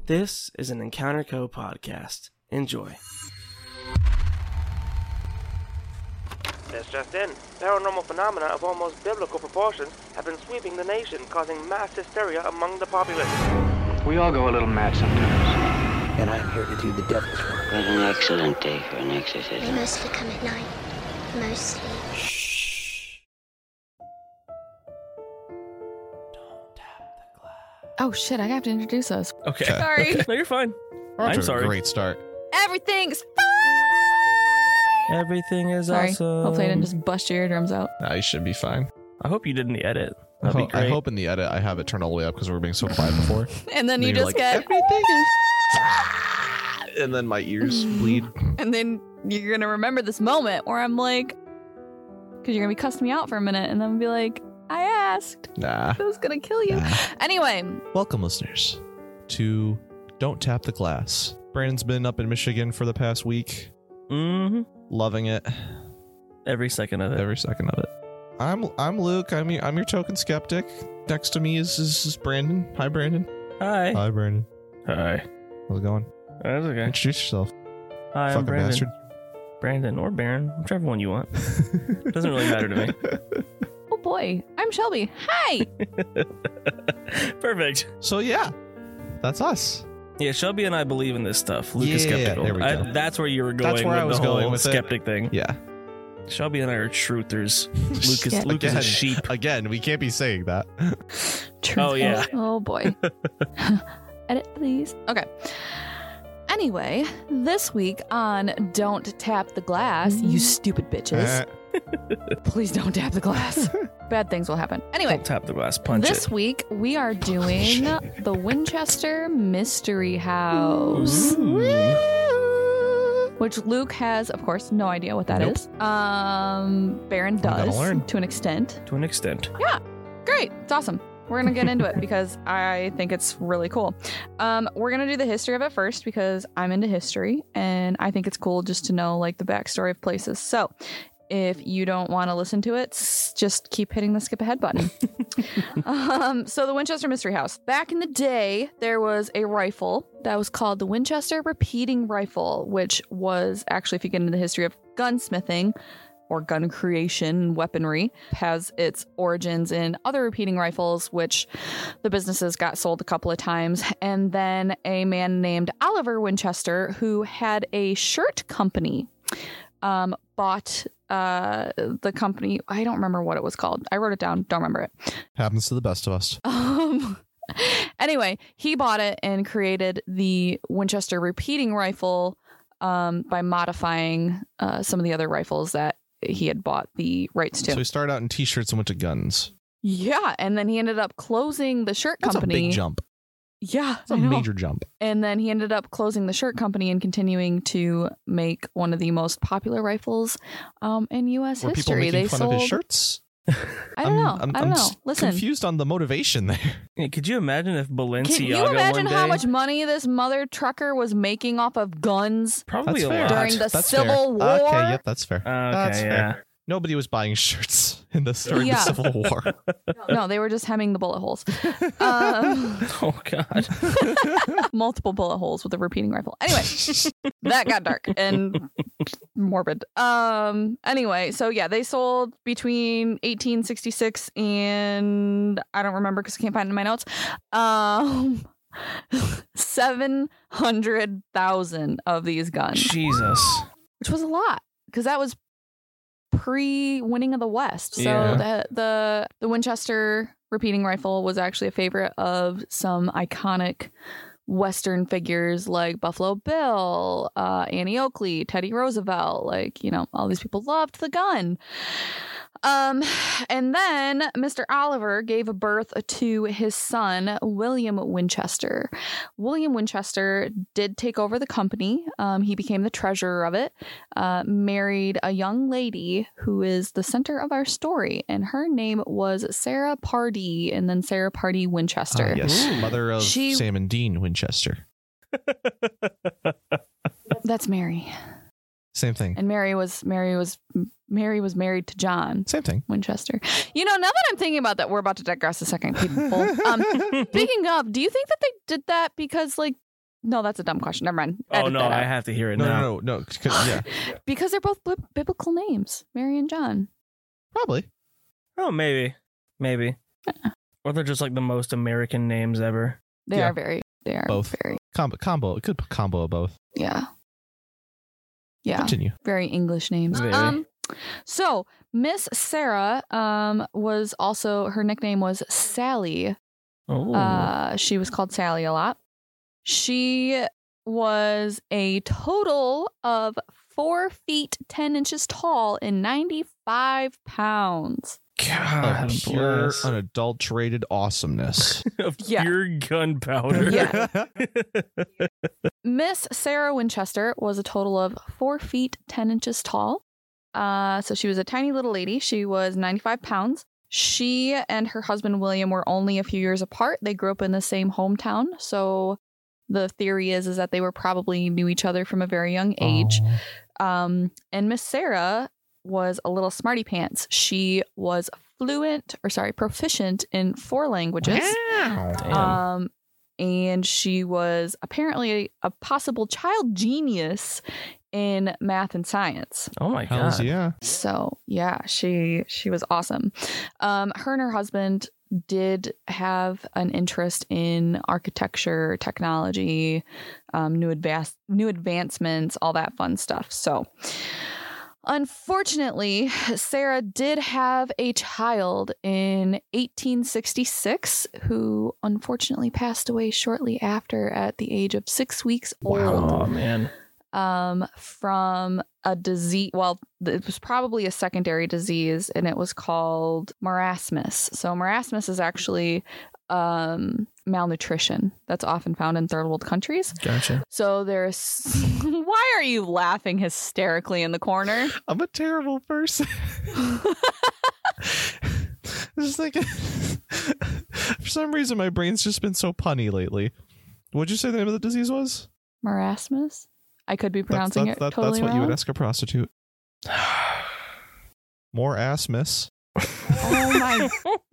This is an Encounter Co. podcast. Enjoy. This just in. Paranormal phenomena of almost biblical proportions have been sweeping the nation, causing mass hysteria among the populace. We all go a little mad sometimes. And I'm here to do the devil's work. What an excellent day for an They exorcism. mostly come at night. Mostly. Oh shit, I have to introduce us. Okay. Sorry. No, you're fine. Off to I'm a sorry. Great start. Everything's fine. Everything is Sorry. awesome. Hopefully I didn't just bust your eardrums out. Nah, you should be fine. I hope you did in the edit. That'd be great. I hope in the edit I have it turned all the way up because we were being so quiet before. And then you you're just like, get everything is... And then my ears bleed. and then you're gonna remember this moment where I'm like, because you're gonna be cussing me out for a minute and then be like, I asked. Nah. It was gonna kill you. Nah. Anyway, Welcome, listeners, to Don't Tap the Glass. Brandon's been up in Michigan for the past week. Mm-hmm. Loving it. Every second of it. Every second of it. I'm Luke. I'm your token skeptic. Next to me is Brandon. Hi, Brandon. Hi. Hi, Brandon. Hi. How's it going? That's okay. Introduce yourself. Hi, I'm Fucking Brandon. bastard. Brandon or Baron, whichever one you want. Doesn't really matter to me. oh boy, I'm Shelby. Hi. Perfect. So yeah, that's us. Yeah, Shelby and I believe in this stuff. Luke is Yeah, skeptical. there we go. That's where you were going That's where with I was the whole going with it. skeptic thing. Yeah. Shelby and I are truthers. Shit. Luke is a Again. sheep. Again, we can't be saying that. Oh, yeah. Oh boy. Edit, please. Okay. Anyway, this week on Don't Tap the Glass, you stupid bitches. Please don't tap the glass. Bad things will happen. Anyway, Don't tap the glass. Punch this it. week we are doing the Winchester Mystery House. Ooh. Which Luke has, of course, no idea what that Nope. is. Baron gotta does learn. to an extent. To an extent. Great. It's awesome. We're going to get into it because I think it's really cool. We're going to do the history of it first because I'm into history and I think it's cool just to know like the backstory of places. So if you don't want to listen to it, just keep hitting the skip ahead button. So the Winchester Mystery House. Back in the day, there was a rifle that was called the Winchester Repeating Rifle, which was actually, if you get into the history of gunsmithing, or gun creation and weaponry, has its origins in other repeating rifles, which the businesses got sold a couple of times. And then a man named Oliver Winchester, who had a shirt company, bought the company. I don't remember what it was called. I wrote it down. Don't remember it. Happens to the best of us. Anyway, he bought it and created the Winchester repeating rifle by modifying some of the other rifles that he had bought the rights to. So he started out in t-shirts and went to guns. Yeah, and then he ended up closing the shirt That's company. a big jump. Yeah, That's a major jump. And then he ended up closing the shirt company and continuing to make one of the most popular rifles in U.S. Were people history. making fun of his shirts? I don't know. I'm I don't know. Listen, confused on the motivation there. Yeah, could you imagine if Balenciaga can you imagine one how day- much money this mother trucker was making off of guns Probably That's a fair. lot. during the That's Civil fair. War? Okay, yep, that's fair. That's Okay, fair. yeah. Nobody was buying shirts during the Yeah. Civil War. No, they were just hemming the bullet holes. Oh, God. Multiple bullet holes with a repeating rifle. Anyway, that got dark and morbid. Anyway, so yeah, they sold between 1866 and I don't remember because I can't find it in my notes. 700,000 of these guns, Jesus. which was a lot because that was pre-winning of the West. So Yeah. the Winchester repeating rifle was actually a favorite of some iconic Western figures like Buffalo Bill, Annie Oakley, Teddy Roosevelt. Like, you know, all these people loved the gun. And then Mr. Oliver gave birth to his son, William Winchester. William Winchester did take over the company. He became the treasurer of it, married a young lady who is the center of our story, and her name was Sarah Pardee, and then Sarah Pardee Winchester. Yes, Ooh. mother of She- Sam and Dean Winchester. That's Mary. Same thing. And Mary was married to John Same thing. Winchester. You know, now that I'm thinking about that, we're about to digress a second, people. Speaking of, do you think that they did that because like No, that's a dumb question. Never mind. Oh, Edit no, that I out. have to hear it now. No. Yeah, Because they're both biblical names, Mary and John. probably. Oh, maybe. Or they're just like the most American names ever. They Yeah. are very. They are Both. very. Combo. Good combo of both. Yeah. Yeah. Continue. Very English names. Very. So Miss Sarah was also, her nickname was Sally. Oh. She was called Sally a lot. She was a total of 4 feet 10 inches tall and 95 pounds. God Of pure, bless. unadulterated awesomeness. Of Yeah. pure gunpowder. Yeah. Miss Sarah Winchester was a total of 4 feet 10 inches tall. So she was a tiny little lady. She was 95 pounds. She and her husband William were only a few years apart. They grew up in the same hometown. So the theory is that they were probably knew each other from a very young age. And Miss Sarah was a little smarty pants. She was proficient in 4 languages. Damn. And she was apparently a possible child genius in math and science. Oh my Hells God. yeah. So yeah, she was awesome. Her and her husband did have an interest in architecture, technology, new advancements, all that fun stuff. So unfortunately, Sarah did have a child in 1866 who unfortunately passed away shortly after at the age of 6 weeks old. Oh man. From a disease. Well, it was probably a secondary disease, and it was called marasmus. So marasmus is actually malnutrition that's often found in third world countries. Gotcha. So there's why are you laughing hysterically in the corner? I'm a terrible person. Just thinking. For some reason, my brain's just been so punny lately. What'd you say the name of the disease was? Marasmus? I could be pronouncing it totally That's what wrong. you would ask a prostitute. More ass, miss. Oh my!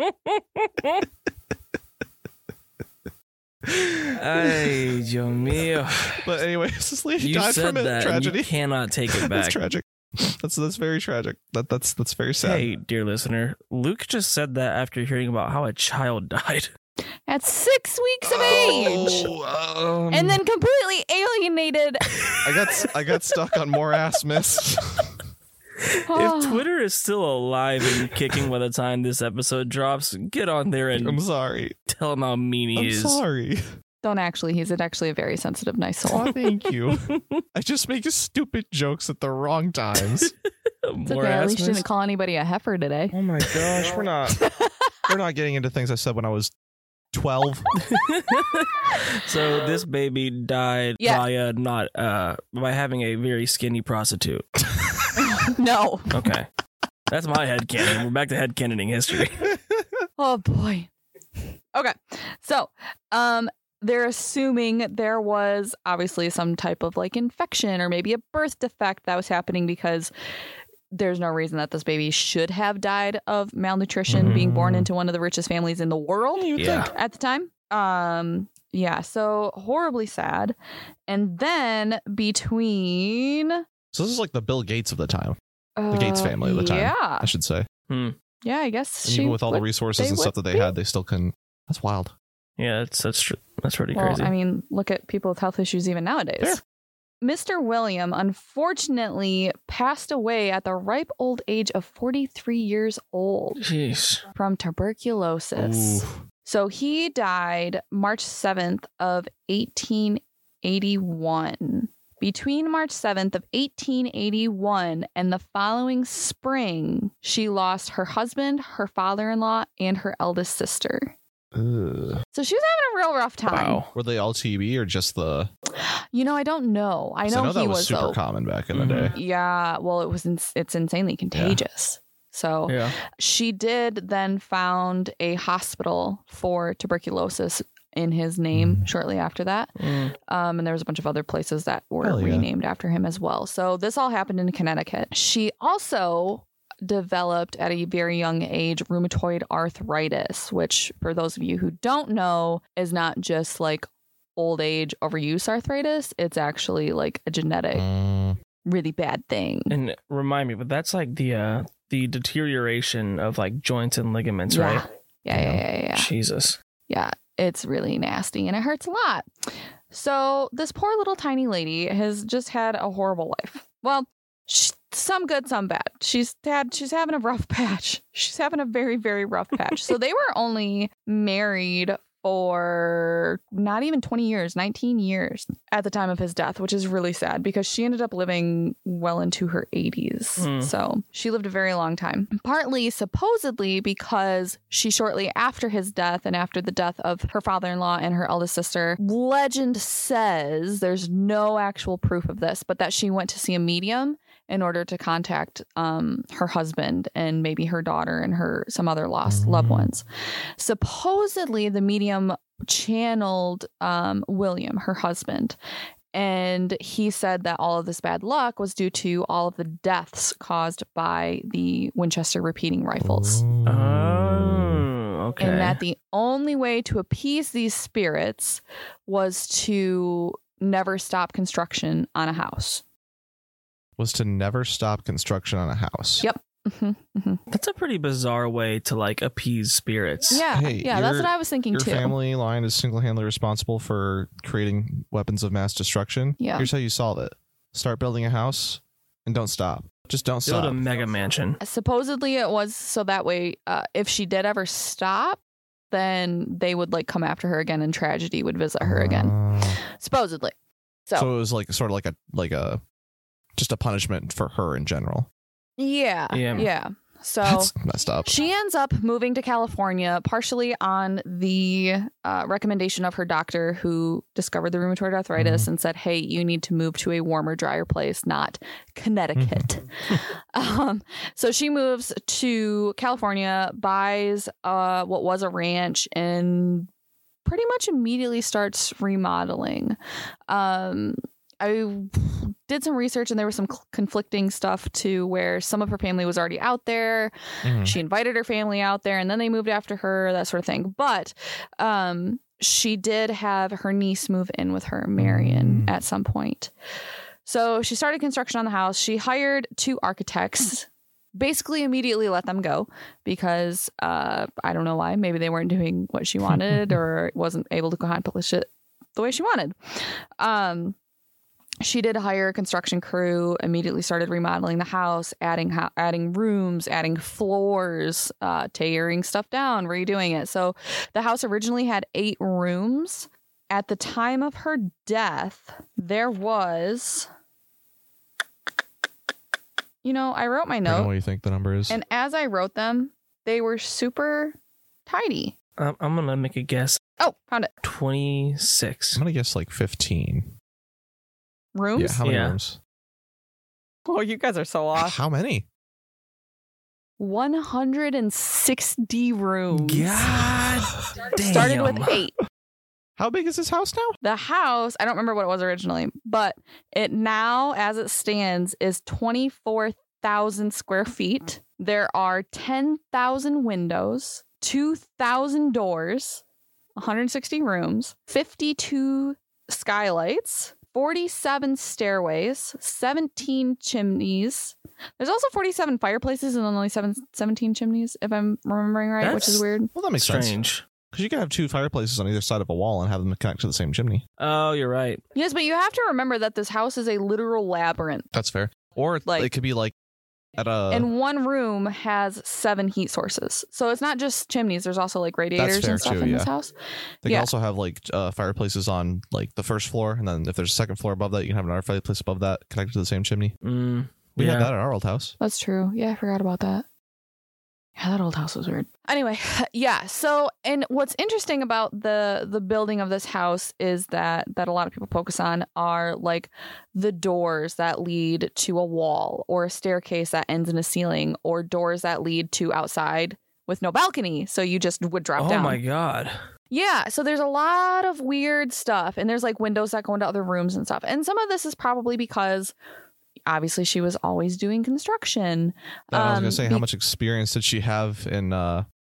Ay, Dios mío. But anyway, this lady You died said from a that. tragedy. You cannot take it That's back. tragic. That's very tragic. That's very sad. Hey, dear listener, Luke just said that after hearing about how a child died. At 6 weeks of age, and then completely alienated. I got stuck on more ass, miss. Oh. If Twitter is still alive and kicking by the time this episode drops, get on there I'm and sorry. tell him how mean he I'm is. sorry. Don't actually. He's actually a very sensitive, nice soul. Oh, thank you. I just make stupid jokes at the wrong times. It's More okay. At least you assness. didn't call anybody a heifer today. Oh my gosh, we're not getting into things I said when I was 12. So this baby died Yeah. via not by having a very skinny prostitute. No. Okay. That's my headcanon. We're back to headcanoning history. Oh boy. Okay. So, they're assuming there was obviously some type of like infection or maybe a birth defect that was happening because there's no reason that this baby should have died of malnutrition being born into one of the richest families in the world Yeah. at the time. Yeah, so horribly sad. And then between So this is like the Bill Gates of the time. The Gates family of the time. Yeah. I should say. Yeah, I guess And even with all the resources and stuff that they had, they still couldn't. That's wild. Yeah, that's pretty Well, crazy. I mean, look at people with health issues even nowadays. Fair. Mr. William unfortunately passed away at the ripe old age of 43 years old Jeez. from tuberculosis. Ooh. So he died March 7th of 1881. Between March 7th of 1881 and the following spring, she lost her husband, her father-in-law, and her eldest sister. Ugh. So she was having a real rough time. Wow. Were they all TB or just the? You know, I don't know. I 'Cause know, that he was was super though. common back in the Mhm. day. Yeah, well, it's insanely contagious. So Yeah. she did then found a hospital for tuberculosis in his name shortly after that. And there was a bunch of other places that were Hell yeah. renamed after him as well. So this all happened in Connecticut. She also developed at a very young age rheumatoid arthritis, which for those of you who don't know is not just like old age overuse arthritis. It's actually like a genetic really bad thing. And remind me, but that's like the deterioration of like joints and ligaments, Yeah. right? Yeah. Jesus. Yeah, it's really nasty and it hurts a lot. So this poor little tiny lady has just had a horrible life. Well, some good, some bad. She's having a rough patch. She's having a very, very rough patch. So they were only married for not even 20 years, 19 years at the time of his death, which is really sad because she ended up living well into her 80s. So she lived a very long time, partly supposedly because she shortly after his death and after the death of her father-in-law and her eldest sister, legend says, there's no actual proof of this, but that she went to see a medium in order to contact her husband and maybe her daughter and some other lost loved ones. Supposedly, the medium channeled William, her husband, and he said that all of this bad luck was due to all of the deaths caused by the Winchester repeating rifles. Oh, okay. And that the only way to appease these spirits was to never stop construction on a house. Was to never stop construction on a house. Yep. That's a pretty bizarre way to like appease spirits. Yeah, Hey, that's what I was thinking Your too. family line is single-handedly responsible for creating weapons of mass destruction. Yeah. Here's how you solve it. Start building a house and don't stop. Just don't Build stop. a mega mansion. Supposedly it was so that way if she did ever stop, then they would like come after her again and tragedy would visit her again. Supposedly. So it was like sort of like a just a punishment for her in general. yeah. So That's messed up. she ends up moving to California, partially on the recommendation of her doctor who discovered the rheumatoid arthritis and said, hey, you need to move to a warmer, drier place, not Connecticut. So she moves to California, buys what was a ranch, and pretty much immediately starts remodeling. I did some research and there was some conflicting stuff too, where some of her family was already out there. She invited her family out there and then they moved after her, that sort of thing. But she did have her niece move in with her, Marion, at some point. So she started construction on the house. She hired 2 architects, basically immediately let them go because I don't know why. Maybe they weren't doing what she wanted or wasn't able to accomplish it the way she wanted. She did hire a construction crew, immediately started remodeling the house, adding rooms, adding floors, tearing stuff down, redoing it. So the house originally had 8 rooms. At the time of her death, there was... I wrote my I don't know note, what you think the number is. and as I wrote them, they were super tidy. I'm gonna make a guess. Oh, found it. 26. I'm going to guess like 15. Rooms? Yeah, how many Yeah. rooms? Oh, you guys are so off. How many? 160 rooms. God damn. Started with 8. How big is this house now? The house, I don't remember what it was originally, but it now, as it stands, is 24,000 square feet. There are 10,000 windows, 2,000 doors, 160 rooms, 52 skylights, 47 stairways, 17 chimneys. There's also 47 fireplaces and only 17 chimneys, if I'm remembering right, which is That's weird. Well, that makes sense. Strange. Because you can have 2 fireplaces on either side of a wall and have them connect to the same chimney. Oh, you're right. Yes, but you have to remember that this house is a literal labyrinth. That's fair. Or Like- it could be like at a... And one room has 7 heat sources. So it's not just chimneys. There's also like radiators fair and stuff too, in this yeah. house. They yeah. can also have like fireplaces on like the first floor, and then if there's a second floor above that, you can have another fireplace above that connected to the same chimney. We had that at our old house. That's true. Yeah, I forgot about that. Yeah, that old house was weird. Anyway, yeah. So, and what's interesting about the building of this house is that a lot of people focus on are like the doors that lead to a wall or a staircase that ends in a ceiling or doors that lead to outside with no balcony. So you just would drop down. Oh my God. Yeah, so there's a lot of weird stuff, and there's like windows that go into other rooms and stuff. And some of this is probably because obviously she was always doing construction. I was gonna say, how much experience did she have in? Well,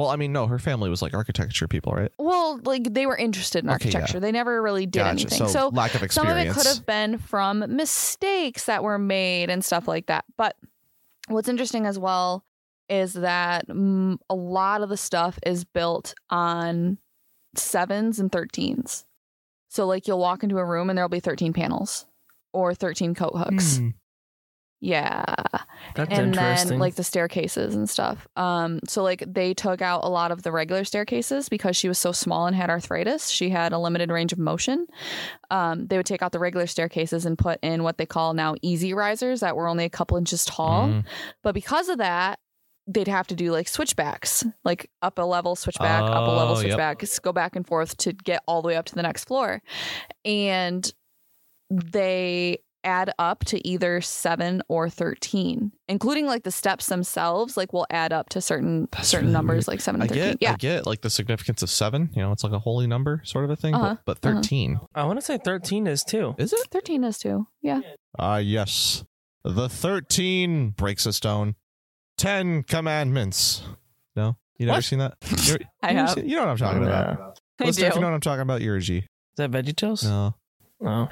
Well, I mean, no, her family was like architecture people, right? Well, like they were interested in Okay, architecture. yeah. They never really did Gotcha. anything. So lack of some of it experience. could have been from mistakes that were made and stuff like that. But what's interesting as well is that a lot of the stuff is built on 7s and 13s. So like you'll walk into a room and there'll be 13 panels or 13 coat hooks. Yeah. That's And interesting. then like the staircases and stuff. So like they took out a lot of the regular staircases because she was so small and had arthritis. She had a limited range of motion. They would take out the regular staircases and put in what they call now easy risers that were only a couple inches tall. But because of that, they'd have to do like switchbacks, like up a level switchback, up a level Oh, yep. switchback, go back and forth to get all the way up to the next floor. And they add up to either 7 or 13, including like the steps themselves, like will add up to certain really numbers, weird. like 7 I and 13. I get like the significance of 7. You know, it's like a holy number sort of a thing. Uh-huh. But 13. I want to say 13 is too. Is it? 13 is too. Yeah. Yes. The 13 breaks a stone. 10 commandments. No? You never What? seen that? I have. You know what I'm talking about. I Listener, if do. you know what I'm talking about, you're a G. Is that VeggieTales? No. No.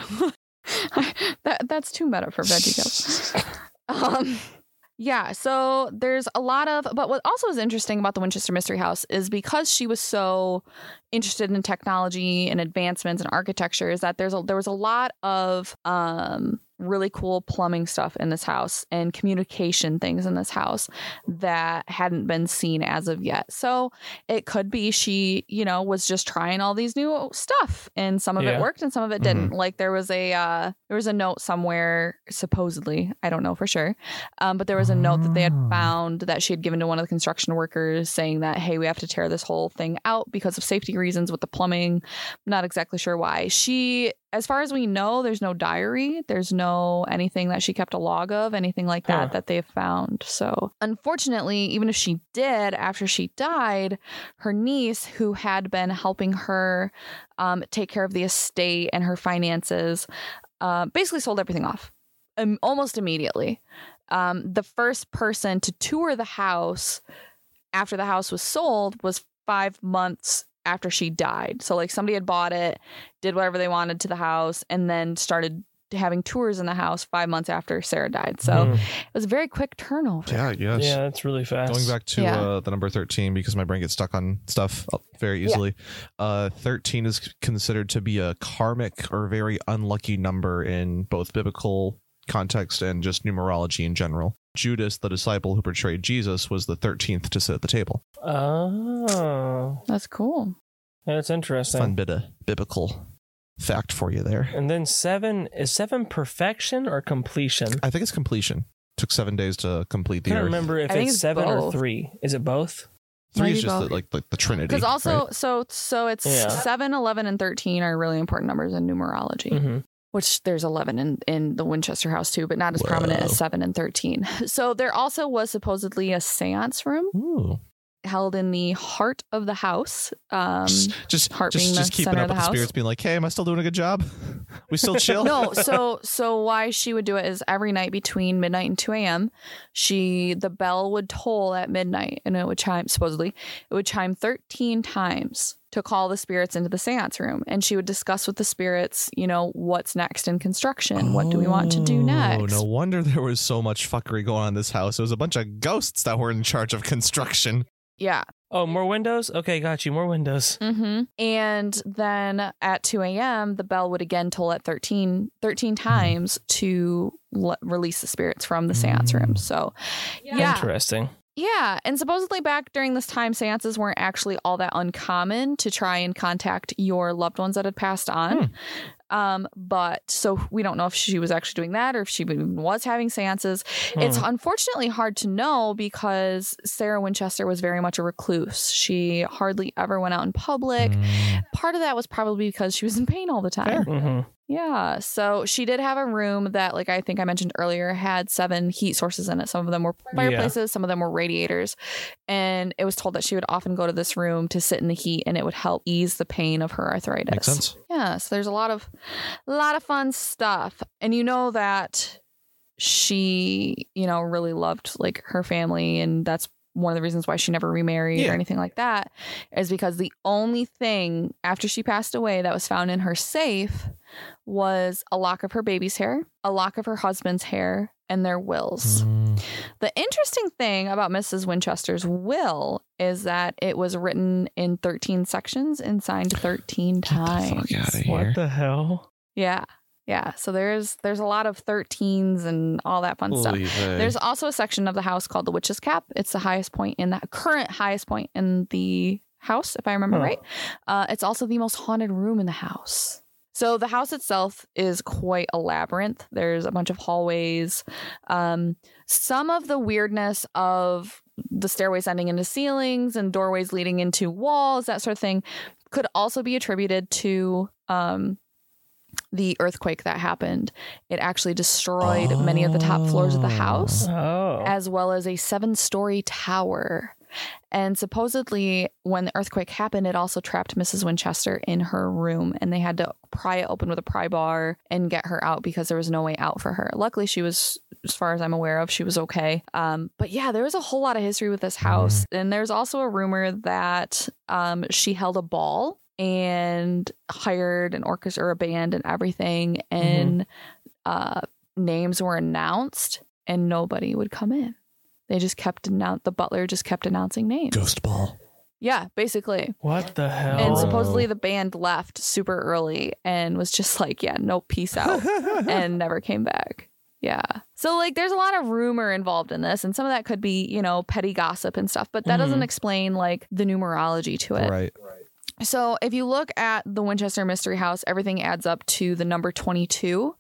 That's too meta for VeggieTales. Yeah, so there's a lot of, but what also is interesting about the Winchester Mystery House is because she was so interested in technology and advancements and architecture, is that there was a lot of really cool plumbing stuff in this house and communication things in this house that hadn't been seen as of yet. So it could be she, was just trying all these new stuff, and some of it worked and some of it didn't. Like there was a note somewhere, supposedly, I don't know for sure, but there was a note that they had found that she had given to one of the construction workers saying that, hey, we have to tear this whole thing out because of safety reasons with the plumbing. I'm not exactly sure why. She, as far as we know, there's no diary. There's no anything that she kept a log of, anything like that they've found. So unfortunately, even if she did, after she died, her niece, who had been helping her take care of the estate and her finances, basically sold everything off almost immediately. The first person to tour the house after the house was sold was 5 months after she died. So like somebody had bought it, did whatever they wanted to the house, and then started having tours in the house 5 months after Sarah died. So it was a very quick turnover. Yeah, yes. Yeah, that's really fast. Going back to the number 13, because my brain gets stuck on stuff very easily. 13 is considered to be a karmic or very unlucky number in both biblical context and just numerology in general. Judas, the disciple who portrayed Jesus, was the 13th to sit at the table. Oh, That's cool. yeah, that's interesting. Fun bit of biblical fact for you there. And then 7 is 7 perfection or completion? I think it's completion. Took 7 days to complete the I can't earth. remember if I think it's it's 7 or both. 3. Is it both? 3 Maybe is just both. like the Trinity. Because also, right? so it's Yeah. 7, 11, and 13 are really important numbers in numerology. Mm-hmm. Which there's 11 in the Winchester house too, but not as prominent as 7 and 13. So there also was supposedly a seance room Ooh. held in the heart of the house. Just heart being the keeping center up of the with the house. spirits, being like, hey, am I still doing a good job? We still chill? No, so why she would do it is every night between midnight and 2 a.m. The bell would toll at midnight, and it would chime 13 times to call the spirits into the seance room, and she would discuss with the spirits, what's next in construction, what do we want to do next. No wonder there was so much fuckery going on in this house. It was a bunch of ghosts that were in charge of construction. Yeah. Oh, more windows? Okay, got you. More windows. Mm-hmm. And then at 2 a.m., the bell would again toll at 13 times to release the spirits from the seance room. So, yeah. Interesting. Yeah. And supposedly back during this time, seances weren't actually all that uncommon to try and contact your loved ones that had passed on. But so we don't know if she was actually doing that or if she even was having seances. It's unfortunately hard to know because Sarah Winchester was very much a recluse. She hardly ever went out in public. Part of that was probably because she was in pain all the time. Mm-hmm. Yeah. So she did have a room that, like I think I mentioned earlier, had 7 heat sources in it. Some of them were fireplaces, some of them were radiators. And it was told that she would often go to this room to sit in the heat and it would help ease the pain of her arthritis. Makes sense. Yeah. So there's a lot of fun stuff. And that she, really loved like her family, and that's one of the reasons why she never remarried or anything like that is because the only thing after she passed away that was found in her safe was a lock of her baby's hair, a lock of her husband's hair, and their wills. The interesting thing about Mrs. Winchester's will is that it was written in 13 sections and signed 13 times. Fuck out of here. What the hell? Yeah. Yeah. So there's a lot of 13s and all that fun stuff. There's also a section of the house called the Witch's Cap. It's the highest point in the current highest point in the house, if I remember right. It's also the most haunted room in the house. So the house itself is quite a labyrinth. There's a bunch of hallways. Some of the weirdness of the stairways ending into ceilings and doorways leading into walls, that sort of thing, could also be attributed to the earthquake that happened. It actually destroyed many of the top floors of the house, as well as a 7-story tower. And supposedly when the earthquake happened, it also trapped Mrs. Winchester in her room, and they had to pry it open with a pry bar and get her out because there was no way out for her. Luckily, she was, as far as I'm aware of, she was okay. But yeah, there was a whole lot of history with this house. And there's also a rumor that she held a ball and hired an orchestra or a band and everything, and names were announced and nobody would come in. They just kept the butler just kept announcing names. Ghost ball. Yeah, basically. What the hell? And supposedly the band left super early and was just like, yeah, no, peace out, and never came back. Yeah. So like there's a lot of rumor involved in this, and some of that could be, you know, petty gossip and stuff, but that doesn't explain like the numerology to it. Right. So if you look at the Winchester Mystery House, everything adds up to the number 22.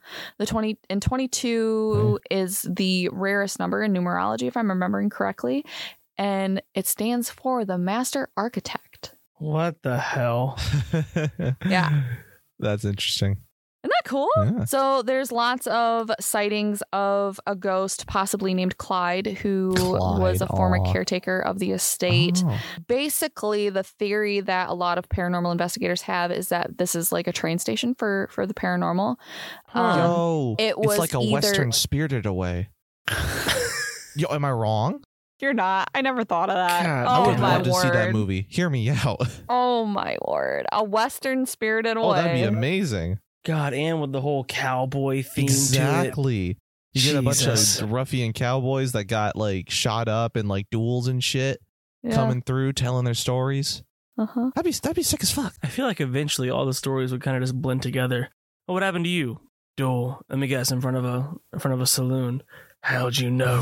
22 is the rarest number in numerology, if I'm remembering correctly. And it stands for the Master Architect. What the hell? Yeah. That's interesting. Isn't that cool? Yeah. So there's lots of sightings of a ghost possibly named Clyde, who was a former caretaker of the estate. Basically, the theory that a lot of paranormal investigators have is that this is like a train station for the paranormal. It was it's like a Western Spirited Away. Yo, am I wrong? You're not. I never thought of that. God, I would my love to word. see that movie. Hear me out. Oh my word. A Western Spirited Away. Oh, that'd be amazing. God, and with the whole cowboy theme to it. Exactly. You get a bunch Jesus. of ruffian cowboys that got like shot up in like duels and shit coming through telling their stories. That'd be sick as fuck. I feel like eventually all the stories would kind of just blend together. Oh, what happened to you? Duel. Let me guess, in front of a saloon. How'd you know?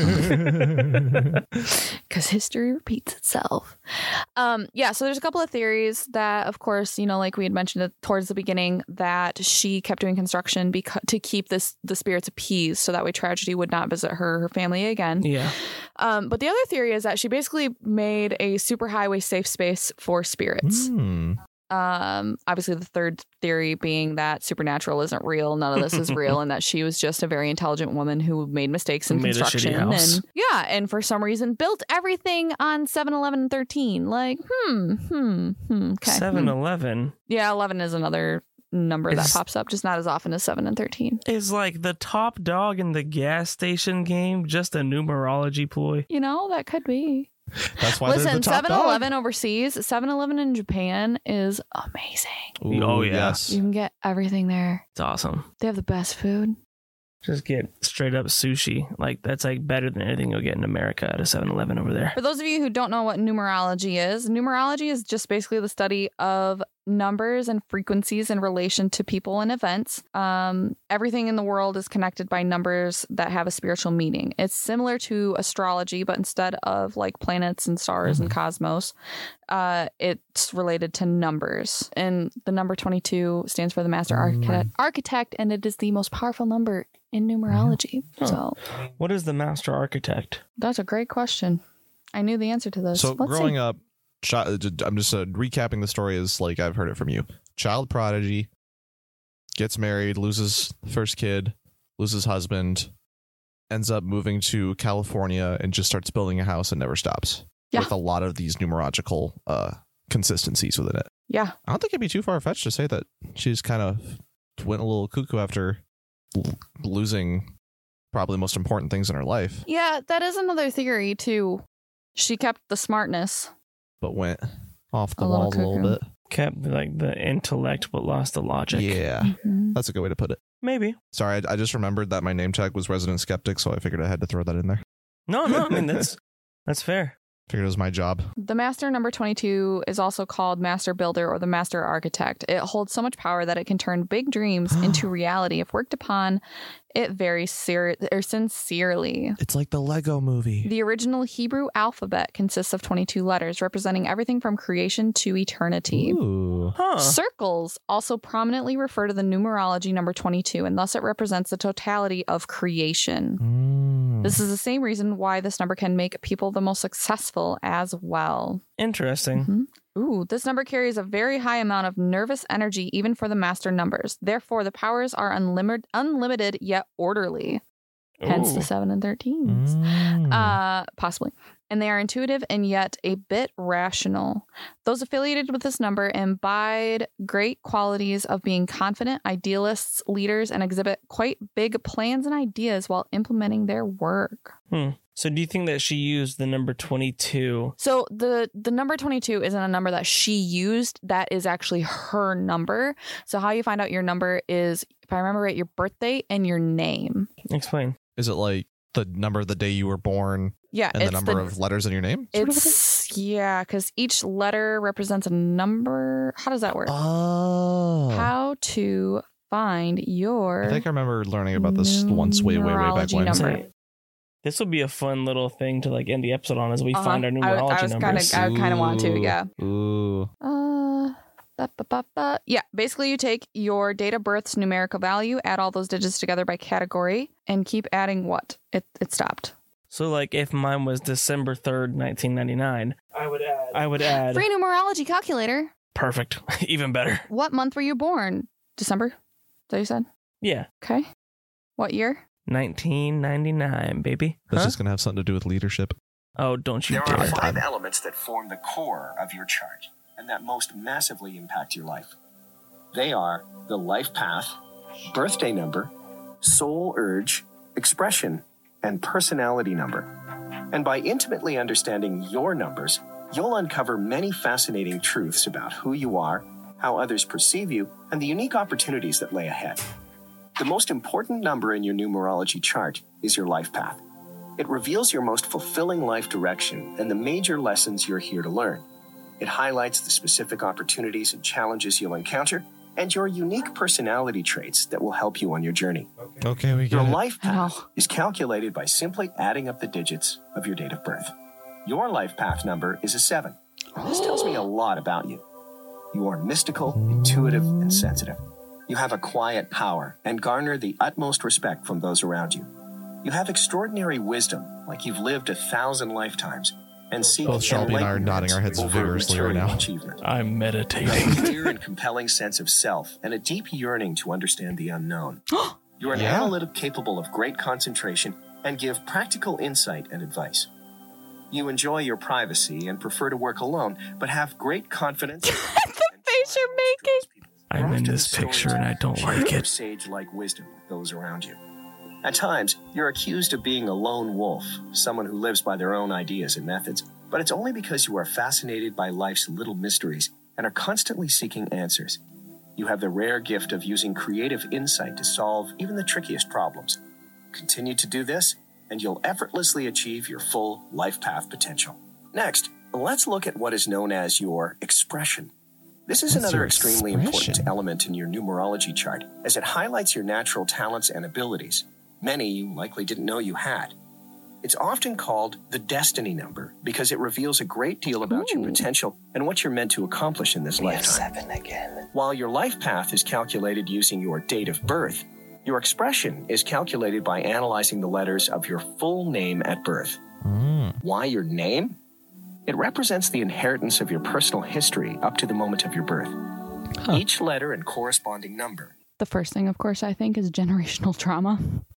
Because history repeats itself. Yeah, so there's a couple of theories that, of course, you know, like we had mentioned it towards the beginning, that she kept doing construction to keep the spirits appeased, so that way tragedy would not visit her family again. Yeah. But the other theory is that she basically made a superhighway safe space for spirits. Obviously the third theory being that supernatural isn't real, none of this is real, and that she was just a very intelligent woman who made mistakes in construction, and and for some reason built everything on 7, 11, and 13. Like, okay. 7, 11. Yeah, 11 is another number that pops up, just not as often as 7 and 13. Is like the top dog in the gas station game just a numerology ploy? You know, that could be. That's why Listen, the top 7-Eleven overseas, 7-Eleven in Japan is amazing. Ooh, Oh, yeah. Yes. You can get everything there. It's awesome. They have the best food. Just get straight up sushi. Like, that's like better than anything you'll get in America at a 7-Eleven over there. For those of you who don't know what numerology is just basically the study of numbers and frequencies in relation to people and events. Everything in the world is connected by numbers that have a spiritual meaning. It's similar to astrology, but instead of like planets and stars and cosmos, it's related to numbers. And the number 22 stands for the Master Architect, and it is the most powerful number in numerology. So, what is the Master Architect? That's a great question. I knew the answer to this. So Let's growing see. up, I'm just recapping the story as like I've heard it from you. Child prodigy, gets married, loses first kid, loses husband, ends up moving to California and just starts building a house and never stops. Yeah. With a lot of these numerological consistencies within it. Yeah. I don't think it'd be too far-fetched to say that she's kind of went a little cuckoo after losing probably the most important things in her life. Yeah, that is another theory too. She kept the smartness. But went off the A little walls a little cuckoo. bit. Kept like the intellect, but lost the logic. Yeah, Mhm. that's a good way to put it. Maybe. Sorry, I just remembered that my name tag was Resident Skeptic, so I figured I had to throw that in there. No, I mean that's fair. Figured it was my job. The Master number 22 is also called Master Builder or the Master Architect. It holds so much power that it can turn big dreams into reality if worked upon it very sincerely. It's like the Lego movie. The original Hebrew alphabet consists of 22 letters, representing everything from creation to eternity. Ooh. Huh. Circles also prominently refer to the numerology number 22, and thus it represents the totality of creation. This is the same reason why this number can make people the most successful as well. Interesting. Mhm. Ooh, this number carries a very high amount of nervous energy even for the master numbers. Therefore, the powers are unlimited yet orderly. Hence the Ooh. 7 and 13s. Possibly. And they are intuitive and yet a bit rational. Those affiliated with this number imbibe great qualities of being confident, idealists, leaders, and exhibit quite big plans and ideas while implementing their work. So do you think that she used the number 22? So the number 22 isn't a number that she used. That is actually her number. So how you find out your number is, if I remember right, your birthday and your name. Explain. Is it like the number of the day you were born Yeah, and the number of letters in your name? It's yeah, because each letter represents a number. How does that work? Oh. How to find your I think I remember learning about this once way back numerology when. number. So, this will be a fun little thing to like end the episode on as we find our numerology I was numbers. I kind of want to, yeah. Ooh. Yeah, basically you take your date of birth's numerical value, add all those digits together by category, and keep adding what? It stopped. So like if mine was December 3rd, 1999, I would add Free numerology calculator. perfect. Even better. What month were you born? December? Is that what you said? Yeah. Okay. What year? 1999, baby. This Huh? is going to have something to do with leadership. Oh, don't you There are dare. 5 elements that form the core of your chart and that most massively impact your life. They are the life path, birthday number, soul urge, expression, and personality number. And by intimately understanding your numbers, you'll uncover many fascinating truths about who you are, how others perceive you, and the unique opportunities that lay ahead. The most important number in your numerology chart is your life path. It reveals your most fulfilling life direction and the major lessons you're here to learn. It highlights the specific opportunities and challenges you'll encounter and your unique personality traits that will help you on your journey. Okay, we Your get it. life path Wow. is calculated by simply adding up the digits of your date of birth. Your life path number is a 7. This tells me a lot about you. You are mystical, intuitive, and sensitive. You have a quiet power and garner the utmost respect from those around you. You have extraordinary wisdom, like you've lived 1,000 lifetimes, and seek Both Shelby and I are enlightenment nodding our heads over vigorously right material now. achievement. I'm You have meditating. a clear and compelling sense of self and a deep yearning to understand the unknown. You're an Yeah. analytic capable of great concentration and give practical insight and advice. You enjoy your privacy and prefer to work alone, but have great confidence. The face you're making. I'm in this picture and I don't like it. Sage-like wisdom with those around you. At times, you're accused of being a lone wolf, someone who lives by their own ideas and methods, but it's only because you are fascinated by life's little mysteries and are constantly seeking answers. You have the rare gift of using creative insight to solve even the trickiest problems. Continue to do this, and you'll effortlessly achieve your full life path potential. Next, let's look at what is known as your expression. This is What's another your extremely expression? important element in your numerology chart, as it highlights your natural talents and abilities, many you likely didn't know you had. It's often called the destiny number because it reveals a great deal about your potential and what you're meant to accomplish in this lifetime. 7 again. While your life path is calculated using your date of birth, your expression is calculated by analyzing the letters of your full name at birth. Why your name? It represents the inheritance of your personal history up to the moment of your birth. Each letter and corresponding number. The first thing, of course, I think is generational trauma.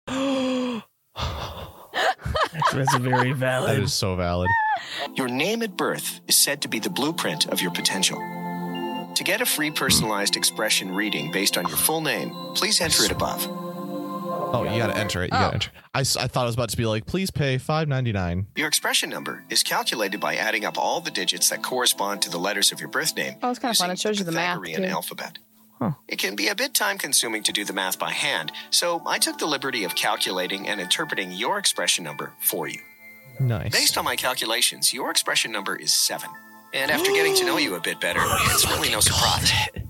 That's very That valid. is so valid. Your name at birth is said to be the blueprint of your potential. To get a free personalized expression reading based on your full name, please enter it above. Oh, you got to enter it. You got to enter. I thought it was about to be like, please pay $5.99. Your expression number is calculated by adding up all the digits that correspond to the letters of your birth name. Oh, it's kind of fun. It shows you the math, Pythagorean too. alphabet. Huh. It can be a bit time-consuming to do the math by hand, so I took the liberty of calculating and interpreting your expression number for you. Nice. Based on my calculations, your expression number is 7. And after getting to know you a bit better, it's really no surprise.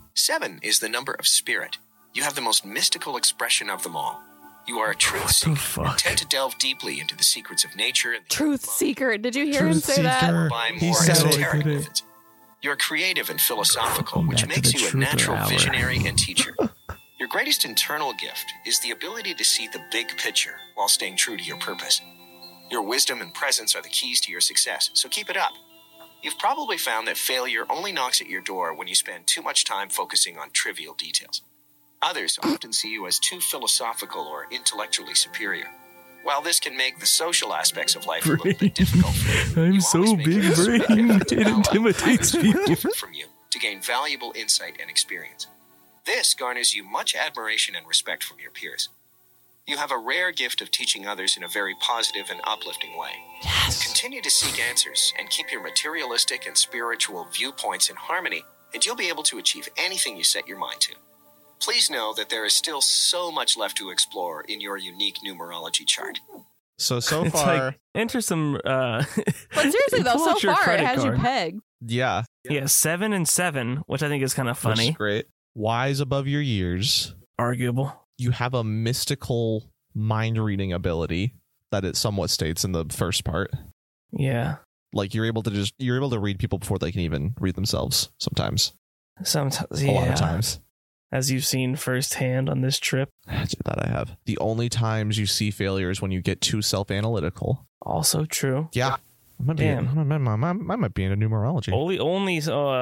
7 is the number of spirit. You have the most mystical expression of them all. You are a truth seeker and tend to delve deeply into the secrets of nature and the Truth seeker. Did you hear him say that? by He more said it. esoteric methods. You're creative and philosophical, which Back to makes the you a truther natural hour. visionary and teacher. Your greatest internal gift is the ability to see the big picture while staying true to your purpose. Your wisdom and presence are the keys to your success, so keep it up. You've probably found that failure only knocks at your door when you spend too much time focusing on trivial details. Others often see you as too philosophical or intellectually superior. While this can make the social aspects of life a little bit difficult for you, I'm you so always make big an extra brain, effort to it allow intimidates others who are me. different from you to gain valuable insight and experience. This garners you much admiration and respect from your peers. You have a rare gift of teaching others in a very positive and uplifting way. Yes. Continue to seek answers and keep your materialistic and spiritual viewpoints in harmony, and you'll be able to achieve anything you set your mind to. Please know that there is still so much left to explore in your unique numerology chart. So It's far, like, enter some. But seriously, though, pull so out your far it credit has card. you pegged. yeah. Yeah, 7 and 7, which I think is kind of Which is funny. great. Wise above your years. Arguable. You have a mystical mind reading ability that it somewhat states in the first part. Yeah. Like you're able to read people before they can even read themselves sometimes. Sometimes, A lot of times. As you've seen firsthand on this trip. That I have. The only times you see failure is when you get too self-analytical. Also true. Yeah. Damn. I might be into numerology. Only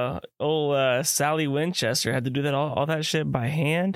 Sally Winchester had to do that all that shit by hand.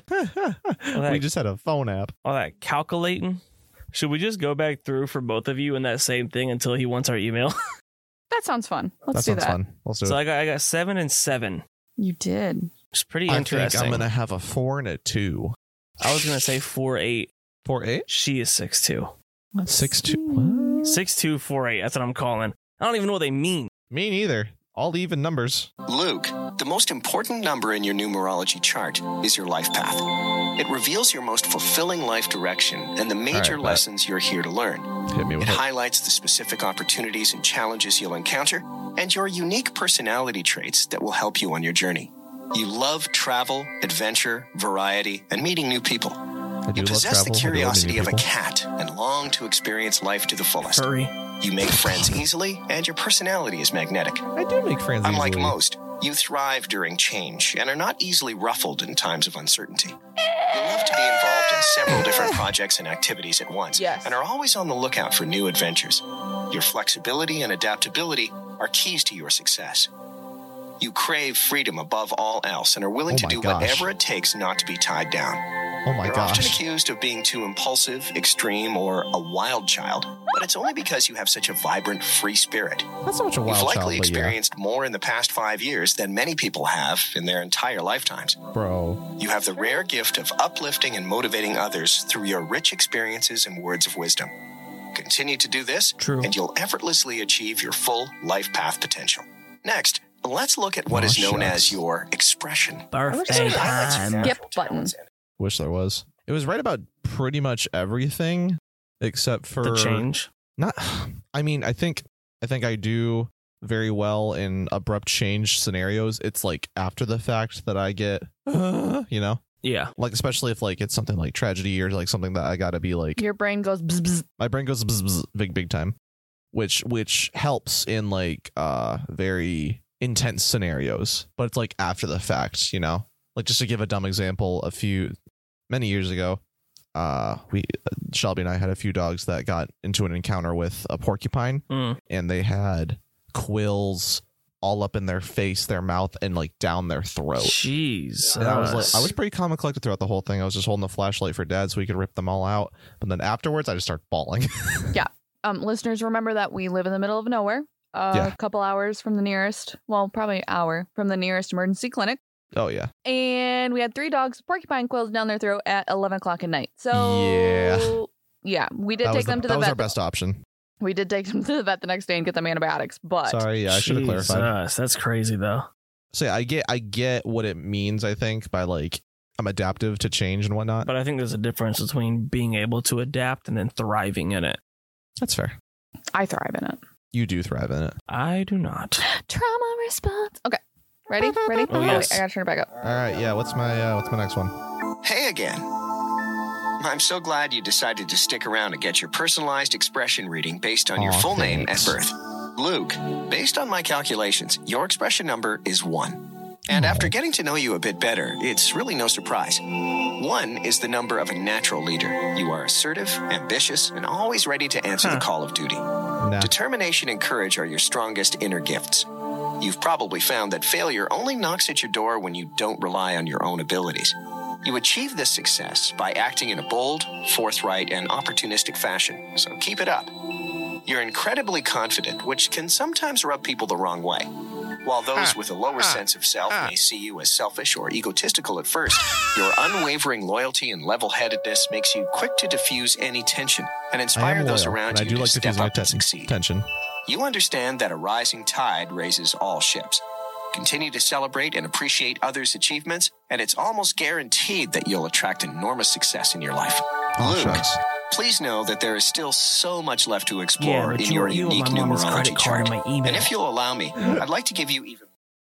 We just had a phone app. All that calculating. Should we just go back through for both of you in that same thing until he wants our email? That sounds fun. Let's That do sounds that. fun. Let's do So it. I got 7 and 7. You did. It's pretty I interesting. think I'm gonna have a 4 and a 2. I was gonna say 4'8". 4-8? She is 6'2". 6-2. What? 6'2", 4'8". That's what I'm calling. I don't even know what they mean. Me neither. All even numbers. Luke, the most important number in your numerology chart is your life path. It reveals your most fulfilling life direction and the major All right, lessons you're here to learn. Hit me It with it. highlights the specific opportunities and challenges you'll encounter and your unique personality traits that will help you on your journey. You love travel, adventure, variety, and meeting new people. I do You love possess travel. the I do love curiosity meeting of a people. cat and long to experience life to the fullest. Hurry. You make friends easily, and your personality is magnetic. I do make friends Unlike easily. most, you thrive during change and are not easily ruffled in times of uncertainty. You love to be involved in several different projects and activities at once, Yes. and are always on the lookout for new adventures. Your flexibility and adaptability are keys to your success. You crave freedom above all else and are willing Oh to my do gosh. whatever it takes not to be tied down. Oh my You're often gosh. accused of being too impulsive, extreme, or a wild child, but it's only because you have such a vibrant, free spirit. That's not much a You've wild likely child, but yeah. experienced more in the past 5 years than many people have in their entire lifetimes. Bro. You have the rare gift of uplifting and motivating others through your rich experiences and words of wisdom. Continue to do this, True. and you'll effortlessly achieve your full life path potential. Next, let's look at what Oh, is known shucks. as your expression. Birthday time. Skip button. Wish there was. It was right about pretty much everything except for The change. Not I mean, I think I do very well in abrupt change scenarios. It's like after the fact that I get you know? Yeah. Like especially if like it's something like tragedy or like something that I gotta be like Your brain goes bzz, bzz. my brain goes bzz, bzz, big time. Which helps in like very intense scenarios. But it's like after the fact, you know? Like just to give a dumb example, many years ago, Shelby and I had a few dogs that got into an encounter with a porcupine, and they had quills all up in their face, their mouth, and like down their throat. Jeez. And I was pretty calm and collected throughout the whole thing. I was just holding the flashlight for Dad so we could rip them all out. But then afterwards, I just started bawling. Listeners, remember that we live in the middle of nowhere. Yeah. A couple hours from the nearest, well, probably an hour from the nearest emergency clinic. Oh, yeah. And we had 3 dogs, porcupine quills down their throat at 11 o'clock at night. So yeah, we did take them to the vet. That was our best option. We did take them to the vet the next day and get them antibiotics. But sorry, I should have clarified. That's crazy though. So yeah, I get what it means, I think, by like I'm adaptive to change and whatnot. But I think there's a difference between being able to adapt and then thriving in it. That's fair. I thrive in it. You do thrive in it. I do not. Trauma response. Okay. Ready? Oh, yes. Wait, I gotta turn it back up. All right, yeah. What's my next one? Hey again. I'm so glad you decided to stick around to get your personalized expression reading based on your full name at birth. Luke, based on my calculations, your expression number is 1. And after getting to know you a bit better, it's really no surprise. 1 is the number of a natural leader. You are assertive, ambitious, and always ready to answer the call of duty. Nah. Determination and courage are your strongest inner gifts. You've probably found that failure only knocks at your door when you don't rely on your own abilities. You achieve this success by acting in a bold, forthright, and opportunistic fashion, so keep it up. You're incredibly confident, which can sometimes rub people the wrong way. While those with a lower sense of self may see you as selfish or egotistical at first, your unwavering loyalty and level-headedness makes you quick to diffuse any tension and inspire those around you to step up and succeed. You understand that a rising tide raises all ships. Continue to celebrate and appreciate others' achievements, and it's almost guaranteed that you'll attract enormous success in your life. Luke, please know that there is still so much left to explore in your unique numerology chart. And if you'll allow me, I'd like to give you even...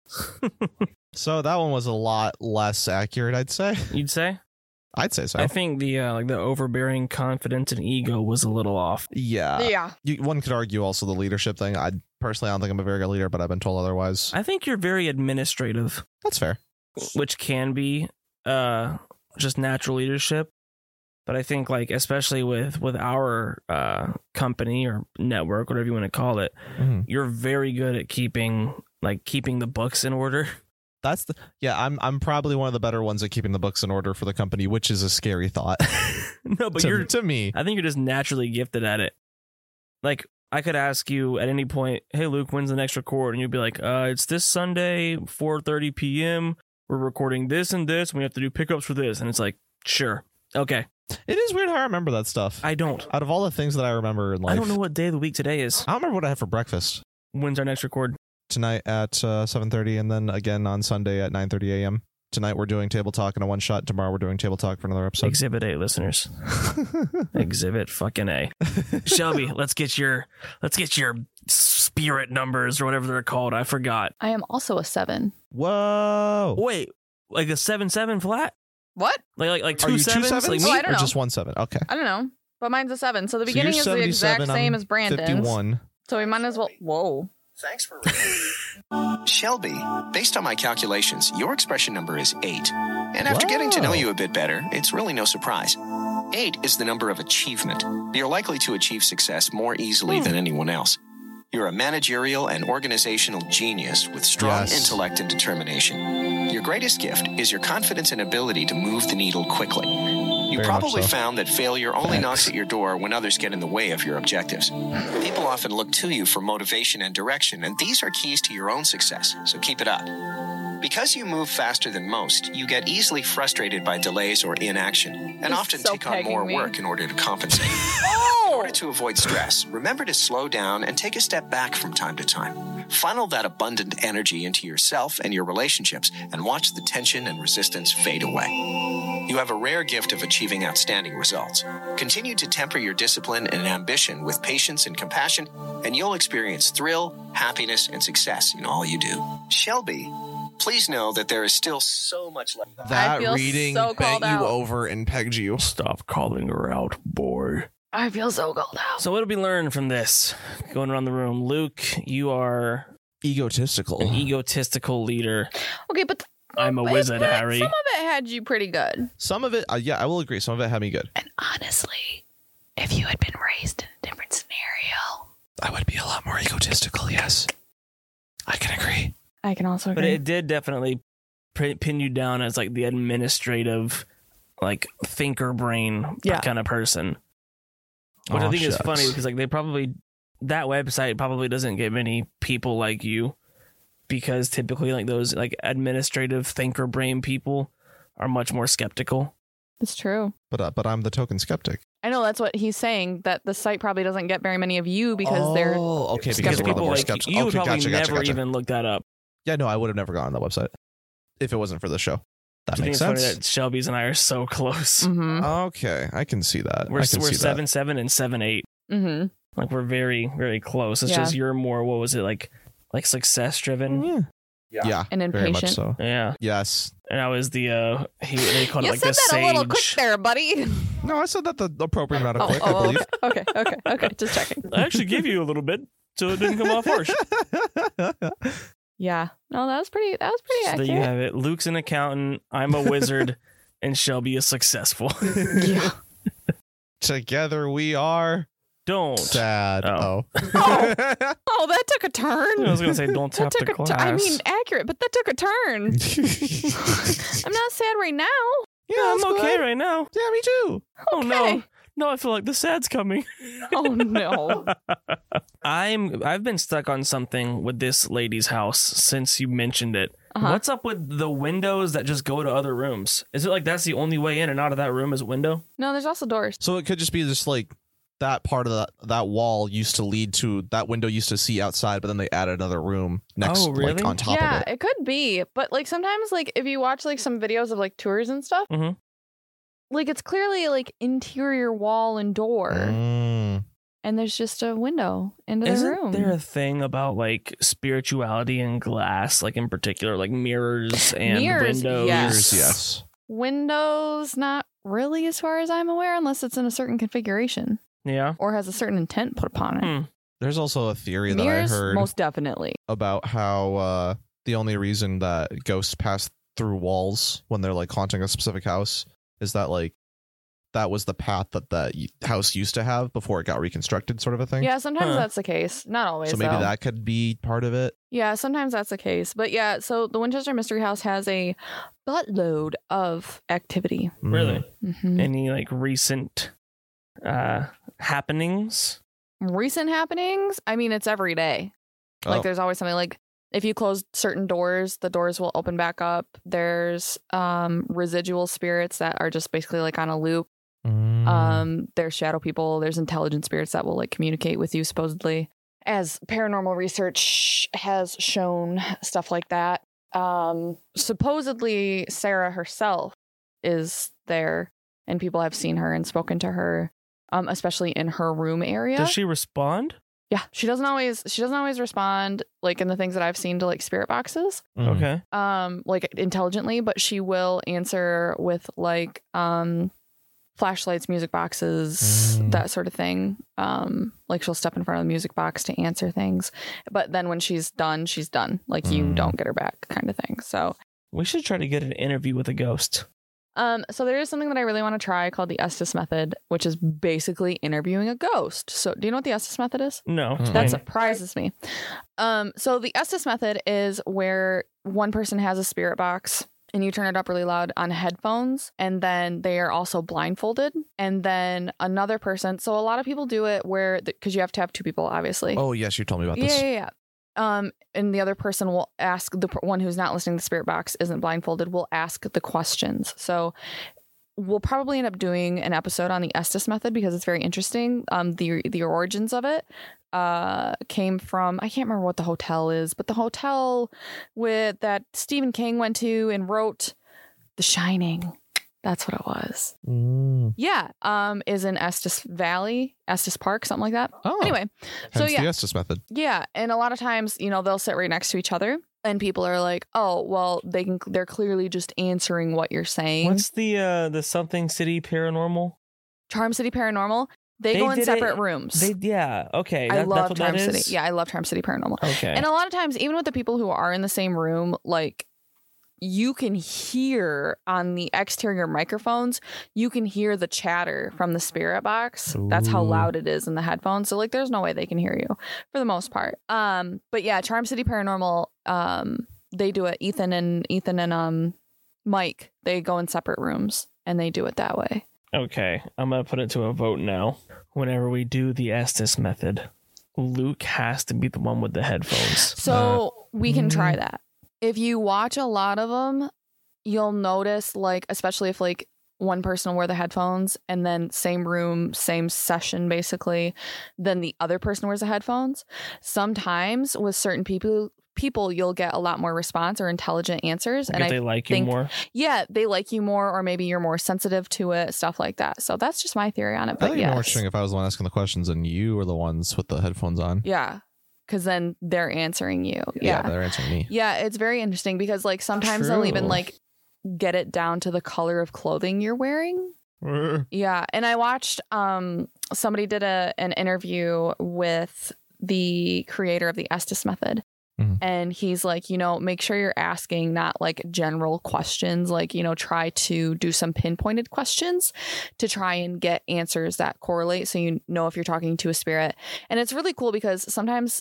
So that one was a lot less accurate, I'd say. You'd say? I'd say so. I think the overbearing confidence and ego was a little off. Yeah. One could argue also the leadership thing. I personally don't think I'm a very good leader, but I've been told otherwise. I think you're very administrative. That's fair. Which can be just natural leadership. But I think, like, especially with our company or network, whatever you want to call it, you're very good at keeping the books in order. I'm probably one of the better ones at keeping the books in order for the company, which is a scary thought. No, but to me. I think you're just naturally gifted at it. Like, I could ask you at any point, hey, Luke, when's the next record? And you'd be like, it's this Sunday, 4:30 p.m. We're recording this and this. And we have to do pickups for this. And it's like, sure. Okay. It is weird how I remember that stuff. I don't. Out of all the things that I remember in life. I don't know what day of the week today is. I don't remember what I had for breakfast. When's our next record? Tonight at 7:30 and then again on Sunday at 9:30 a.m. Tonight we're doing Table Talk in a one shot. Tomorrow we're doing Table Talk for another episode. Exhibit A, listeners. Exhibit fucking A. Shelby, let's get your spirit numbers or whatever they're called. I forgot. I am also a 7. Whoa. Wait, like a 7-7 flat? What? Like two sevens? Like I don't know. Or just 1 7? Okay. I don't know. But mine's a 7. So the beginning is the exact same as Brandon's. 51. So we might as well... Whoa. Thanks for Shelby, based on my calculations, your expression number is 8. And after getting to know you a bit better, it's really no surprise. 8 is the number of achievement. You're likely to achieve success more easily than anyone else. You're a managerial and organizational genius with strong intellect and determination. Your greatest gift is your confidence and ability to move the needle quickly. You probably found that failure only knocks at your door when others get in the way of your objectives. People often look to you for motivation and direction, and these are keys to your own success, so keep it up. Because you move faster than most, you get easily frustrated by delays or inaction, and often take on more work in order to compensate. In order to avoid stress, remember to slow down and take a step back from time to time. Funnel that abundant energy into yourself and your relationships, and watch the tension and resistance fade away. You have a rare gift of achieving outstanding results. Continue to temper your discipline and ambition with patience and compassion, and you'll experience thrill, happiness, and success in all you do. Shelby, please know that there is still so much left. That reading bent you over and pegged you. Stop calling her out, boy. I feel so called out. So what did we learn from this? Going around the room, Luke, you are egotistical. An egotistical leader. Okay, but I'm a wizard, Harry. Some of it had you pretty good. Some of it, I will agree. Some of it had me good. And honestly, if you had been raised in a different scenario, I would be a lot more egotistical. Yes, I can agree. I can also agree. But it did definitely pin you down as like the administrative, like thinker brain kind of person. Which I think is funny because like that website probably doesn't get many people like you. because typically like those like administrative thinker brain people are much more skeptical. It's true. But I'm the token skeptic. I know that's what he's saying, that the site probably doesn't get very many of you because they're okay, because Because we're the people more like skeptical. you would Okay, probably gotcha. never even look that up. Yeah, no, I would have never gone on that website if it wasn't for the show. That I think makes it's funny sense. that Shelby's and I are so close. Mm-hmm. Okay, I can see that. We're I can see 7-7 and 7-8. Mm-hmm. Like we're very, very close. It's Yeah. just you're more, what was it, like success driven? that. Yeah, And very much impatient. so. Yeah. Yes. And I was the they called it You like said the that sage. a little quick there, buddy. No, I said that the appropriate amount of quick, I believe. Okay. Just checking. I actually gave you a little bit, so it didn't come off harsh. Yeah. No, that was pretty So accurate. there you have it. Luke's an accountant. I'm a wizard, and Shelby is successful. Yeah. Together we are Don't. sad. Oh. Oh, that took a turn. I was gonna say don't That tap the took a glass. I mean, accurate, but that took a turn. I'm not sad right now. yeah, that's I'm okay good. right now. Yeah, me too. Oh Okay. no, I feel like the sad's coming. Oh no. I've been stuck on something with this lady's house since you mentioned it. Uh-huh. What's up with the windows that just go to other rooms? Is it like that's the only way in and out of that room is a window? No, there's also doors. So it could just be just like that part of that wall used to lead to that window used to see outside, but then they added another room next, Oh, really? like on top Yeah, of it. it could be, but like sometimes, like if you watch like some videos of like tours and stuff, Mhm. like it's clearly like interior wall and door, Mm. and there's just a window into the Isn't room. there a thing about like spirituality and glass, like in particular, like mirrors and Mirrors, windows? yes. Mirrors, yes. Windows, not really, as far as I'm aware, unless it's in a certain configuration Yeah. or has a certain intent put upon it. There's also a theory Mirrors, that I heard most definitely. about how the only reason that ghosts pass through walls when they're like haunting a specific house is that like that was the path that house used to have before it got reconstructed, sort of a thing. Yeah, sometimes Huh. that's the case. Not always. So maybe though. that could be part of it. Yeah, sometimes that's the case. But yeah, so the Winchester Mystery House has a buttload of activity. Really? Mhm. Any like recent happenings? Recent happenings? I mean, it's every day. Like Oh. there's always something like if you close certain doors, the doors will open back up. There's residual spirits that are just basically like on a loop. There's shadow people, there's intelligent spirits that will like communicate with you supposedly. As paranormal research has shown, stuff like that. Supposedly Sarah herself is there and people have seen her and spoken to her, especially in her room area. Does she respond? Yeah, she doesn't always respond like in the things that I've seen to like spirit boxes, Okay. like intelligently, but she will answer with like flashlights, music boxes, that sort of thing. Like she'll step in front of the music box to answer things, but then when she's done, she's done. Like you don't get her back, kind of thing. So We should try to get an interview with a ghost. so there is something that I really want to try called the Estes method, which is basically interviewing a ghost. So do you know what the Estes method is? No. That explain. surprises me. So the Estes method is where one person has a spirit box and you turn it up really loud on headphones, and then they are also blindfolded. And then another person. So a lot of people do it where because you have to have two people, obviously. Oh yes, you told me about this. Yeah. And the other person will ask the one who's not listening to the spirit box, isn't blindfolded, will ask the questions. So we'll probably end up doing an episode on the Estes method because it's very interesting. The origins of it came from, I can't remember what the hotel is, but the hotel that Stephen King went to and wrote The Shining. That's what it was. Yeah. Is in Estes Valley, Estes Park, something like that. Oh. Anyway, so Hence yeah. the Estes method. Yeah, and a lot of times, they'll sit right next to each other, and people are like, "Oh, well, they're clearly just answering what you're saying." What's the Something City Paranormal? Charm City Paranormal? They go in did separate it- rooms. Yeah. Okay. I that's love what Charm that City. is? Yeah, I love Charm City Paranormal. Okay. And a lot of times, even with the people who are in the same room, like you can hear on the exterior microphones, you can hear the chatter from the spirit box. That's how Ooh. loud it is in the headphones. So like there's no way they can hear you for the most part. But yeah, Charm City Paranormal, they do it. Ethan and Mike, they go in separate rooms and they do it that way. Okay, I'm gonna put it to a vote now. Whenever we do the Estes method, Luke has to be the one with the headphones. So We can try that. If you watch a lot of them, you'll notice, like, especially if like one person will wear the headphones and then same room, same session, basically, then the other person wears the headphones. Sometimes with certain people you'll get a lot more response or intelligent answers. And they like you more. Yeah, they like you more, or maybe you're more sensitive to it, stuff like that. So that's just my theory on it. I But think it'd be more yes. interesting if I was the one asking the questions and you were the ones with the headphones on. Yeah. Because then they're answering you. Yeah, they're answering me. Yeah, it's very interesting because like sometimes they'll even True. like get it down to the color of clothing you're wearing. Yeah, and I watched somebody did an interview with the creator of the Estes method. Mhm. And he's like, you know, make sure you're asking not like general questions, like, you know, try to do some pinpointed questions to try and get answers that correlate, so you know if you're talking to a spirit. And it's really cool because sometimes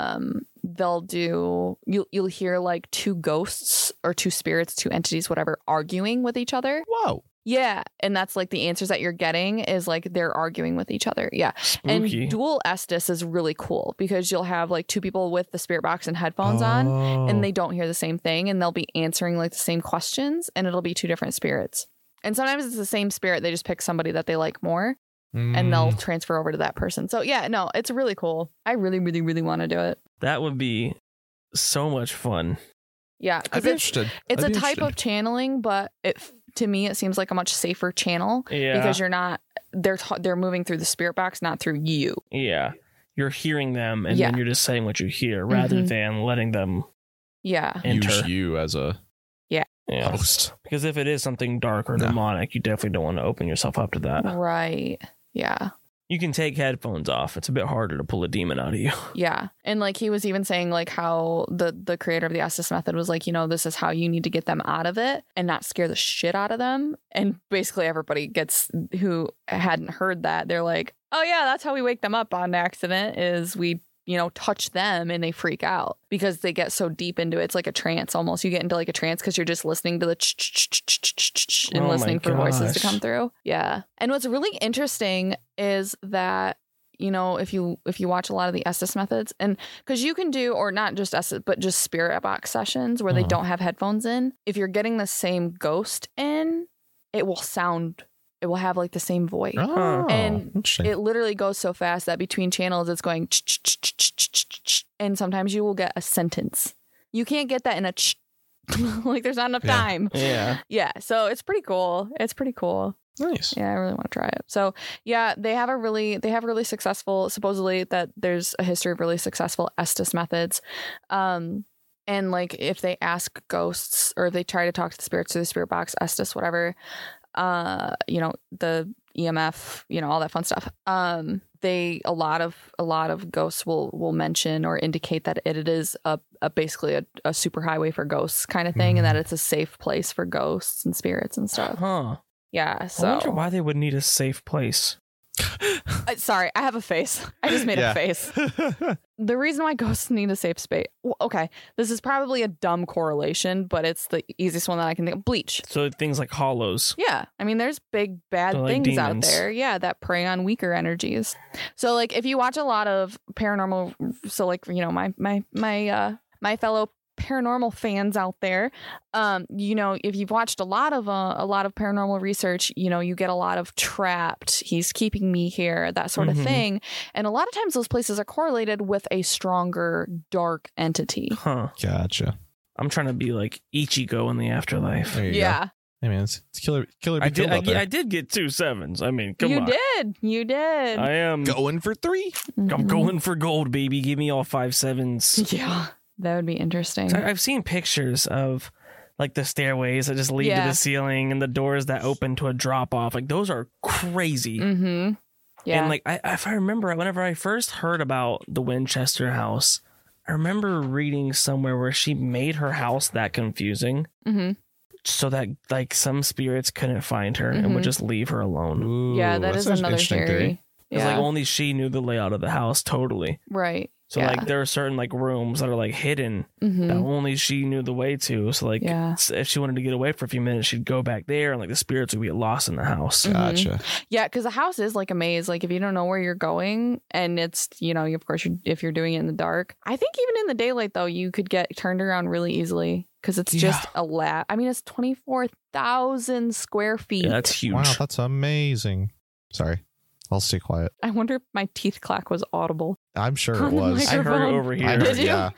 they'll do, you'll hear like two ghosts or two spirits, two entities, whatever, arguing with each other. Whoa. Yeah, and that's like the answers that you're getting is like they're arguing with each other. Yeah. Spooky. And dual Estes is really cool because you'll have like two people with the spirit box and headphones on, and they don't hear the same thing, and they'll be answering like the same questions, and it'll be two different spirits. And sometimes it's the same spirit, they just pick somebody that they like more, and they'll transfer over to that person. So yeah, no, it's really cool. I really, really, really want to do it. That would be so much fun. Yeah, I'd be interested. it's I'd a be type interested. of channeling, but to me it seems like a much safer channel Yeah. because you're not they're moving through the spirit box, not through you. Yeah. You're hearing them and Yeah. then you're just saying what you hear rather Mhm. than letting them Yeah. enter. Use you as a Yeah. host. Because if it is something dark or No. demonic, you definitely don't want to open yourself up to that. Right. Yeah. You can take headphones off. It's a bit harder to pull a demon out of you. Yeah. And like he was even saying like how the creator of the Estes method was like, you know, this is how you need to get them out of it and not scare the shit out of them. And basically everybody who hadn't heard that, they're like, oh yeah, that's how we wake them up on accident is we, you know, touch them and they freak out because they get so deep into it. It's like a trance almost. You get into like a trance because you're just listening to the and Oh my listening for voices to gosh. come through. Yeah. And what's really interesting is that, you know, if you watch a lot of the Estes methods, and because you can do, or not just Estes, but just spirit box sessions where they don't have headphones in, if you're getting the same ghost in, it will have like the same voice. Oh, And interesting. It literally goes so fast that between channels it's going and sometimes you will get a sentence. You can't get that in a like there's not enough Yeah. time. Yeah. Yeah, so it's pretty cool. It's pretty cool. Nice. Yeah, I really want to try it. So yeah, they have really successful, supposedly that there's a history of really successful Estes methods. And like if they ask ghosts or if they try to talk to the spirits through the spirit box, Estes, whatever, you know, the EMF, you know, all that fun stuff. A lot of ghosts will mention or indicate that it is basically a superhighway for ghosts kind of thing, and that it's a safe place for ghosts and spirits and stuff. Huh. Yeah. I So wonder why they would need a safe place. sorry, I have a face. I just made Yeah. a face. The reason why ghosts need a safe space. Well, okay, this is probably a dumb correlation, but it's the easiest one that I can think of. Bleach. So things like hollows. Yeah, I mean, there's big bad So, like, things out demons. there. Yeah, that prey on weaker energies. So, like, if you watch a lot of paranormal, so like, you know, my fellow paranormal fans out there, you know, if you've watched a lot of paranormal research, you know, you get a lot of trapped, he's keeping me here, that sort of Mhm. thing, and a lot of times those places are correlated with a stronger dark entity. Huh. Gotcha. I'm trying to be like Ichigo in the afterlife. There you go. Yeah, Hey man, it's killer be I killed out did. there. I did get 2 7s. I mean, come you on. did. You did. I am. Going for 3. I'm Mhm. going for gold, baby. Give me all 5 7s. Yeah, that would be interesting. I've seen pictures of like the stairways that just lead to Yeah. the ceiling and the doors that open to a drop off. Like those are crazy. Mm-hmm. Yeah. And like if I remember, whenever I first heard about the Winchester house, I remember reading somewhere where she made her house that confusing Mm-hmm. so that like some spirits couldn't find her and would Mhm. just leave her alone. Ooh, Yeah, that that's is an another interesting theory. It's Yeah. like only she knew the layout of the house totally. Right. So like there are certain like rooms that are like hidden that only she knew the way to. So like if she wanted to get away for a few minutes, she'd go back there and like the spirits would get lost in the house. Gotcha. Yeah, because the house is like a maze. Like if you don't know where you're going, and it's of course if you're doing it in the dark. I think even in the daylight though, you could get turned around really easily because it's just a lot. I mean, it's 24,000 square feet. Yeah, that's huge. Wow, that's amazing. Sorry. I'll stay quiet. I wonder if my teeth clack was audible. I'm sure it was. I heard it over here. Did you? Yeah.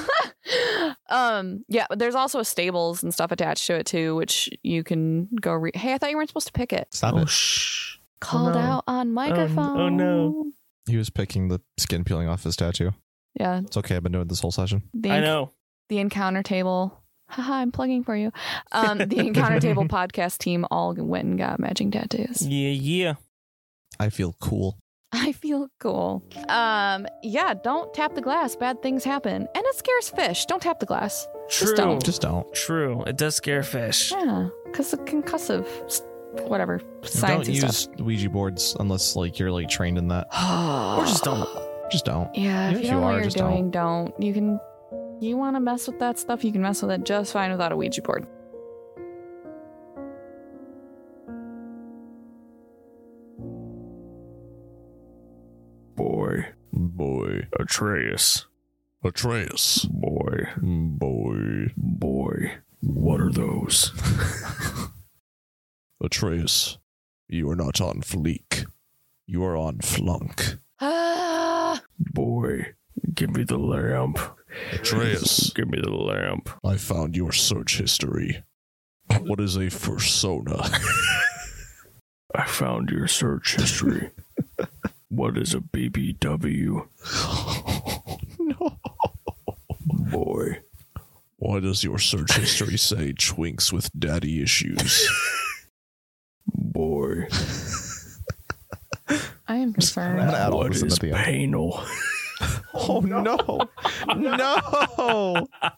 But there's also stables and stuff attached to it too, which you can go Hey, I thought you weren't supposed to pick it. Stop it. Shh. Called out on microphone. Oh no. He was picking the skin peeling off his tattoo. Yeah. It's okay. I've been doing this whole session. I know. The encounter table. Haha, I'm plugging for you. The encounter table podcast team all went and got matching tattoos. Yeah. I feel cool. I feel cool. Don't tap the glass. Bad things happen. And it scares fish. Don't tap the glass. True. Just don't. True. It does scare fish. Yeah, because the concussive, whatever, science Don't use stuff. Ouija boards unless like you're like trained in that. Or just don't. Just don't. Yeah, if you don't know what you're just doing, don't. You want to mess with that stuff, you can mess with it just fine without a Ouija board. Boy. Atreus. Boy. What are those? Atreus, you are not on fleek. You are on flunk. Boy, give me the lamp. Atreus, Give me the lamp. I found your search history. What is a fursona? I found your search history. What is a BBW? No. Boy. Why does your search history say twinks with daddy issues? Boy. I am concerned. I'm gonna add all What this in is at the end. penal? Oh no. No.